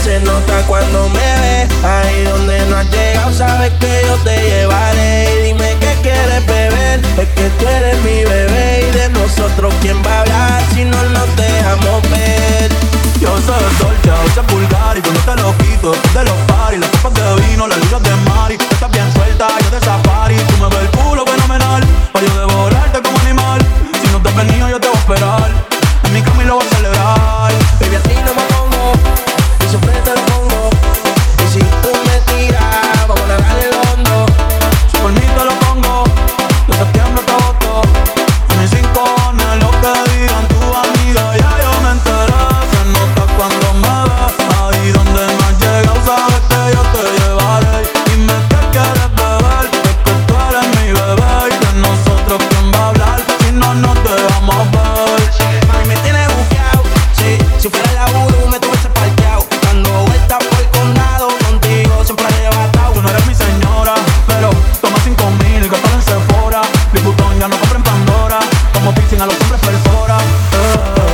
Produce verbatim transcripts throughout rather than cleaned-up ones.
Se nota cuando me ves, ahí donde no has llegado, sabes que yo te llevaré. Y dime qué quieres beber, es que tú eres mi bebé. Y de nosotros, ¿quién va a hablar si no nos dejamos ver? Yo soy Dolce, a veces vulgar y cuando te lo quito después de los party, las copas de vino, las luces de Mari. Estás bien suelta, yo de safari. Tú me ves el culo fenomenal, pa' yo devorarte como animal. Si no te has venido yo te voy a esperar, en mi cama y lo voy a celebrar. Baby, a ti no me pongo, y siempre te lo pongo. Y si tú me tiras, vamos a nadar el hondo. Si por mí te lo pongo, de septiembre te voto. A mis cinco cojones lo que digan tu amiga, ya yo me enteré. Se nota cuando me ves, ahí donde no has llegado, sabes que yo te llevaré. Dime qué quieres beber, es que tú eres mi bebé. Y de nosotros quién va a hablar, si no nos dejamos ver. Mami, me tienes buqueado, sí. Si fuera la Uru me tuviese parqueado. Dando vueltas por el condado, contigo siempre arrebatado. Tú no eres mi señora, pero toma cinco mil y gastalo en Sephora. Louis ya no compra en Pandora, como piercing a los hombres perfora. eh.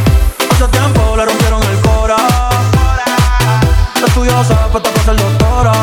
Hace tiempo le rompieron el cora. Estudiosa, puesta para ser doctora.